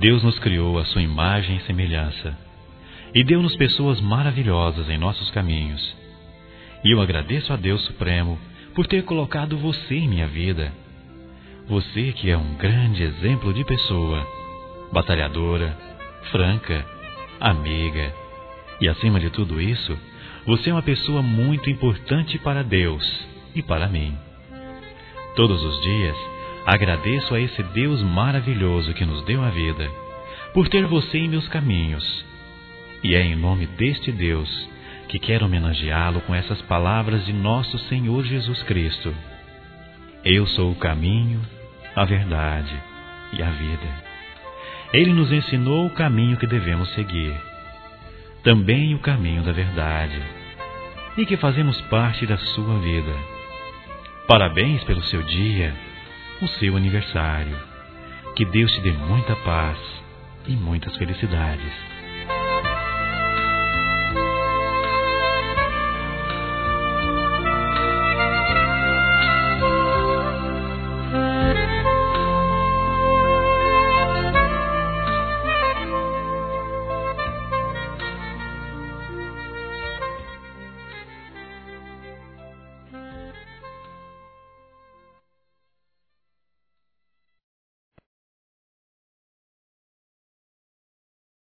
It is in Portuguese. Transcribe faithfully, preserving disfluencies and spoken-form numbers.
Deus nos criou à sua imagem e semelhança e deu-nos pessoas maravilhosas em nossos caminhos. E eu agradeço a Deus Supremo por ter colocado você em minha vida. Você que é um grande exemplo de pessoa, batalhadora, franca, amiga. E acima de tudo isso, você é uma pessoa muito importante para Deus e para mim. Todos os dias, agradeço a esse Deus maravilhoso que nos deu a vida, por ter você em meus caminhos. E é em nome deste Deus que quero homenageá-lo com essas palavras de nosso Senhor Jesus Cristo. Eu sou o caminho, a verdade e a vida. Ele nos ensinou o caminho que devemos seguir, também o caminho da verdade, e que fazemos parte da sua vida. Parabéns pelo seu dia, o seu aniversário. Que Deus te dê muita paz e muitas felicidades.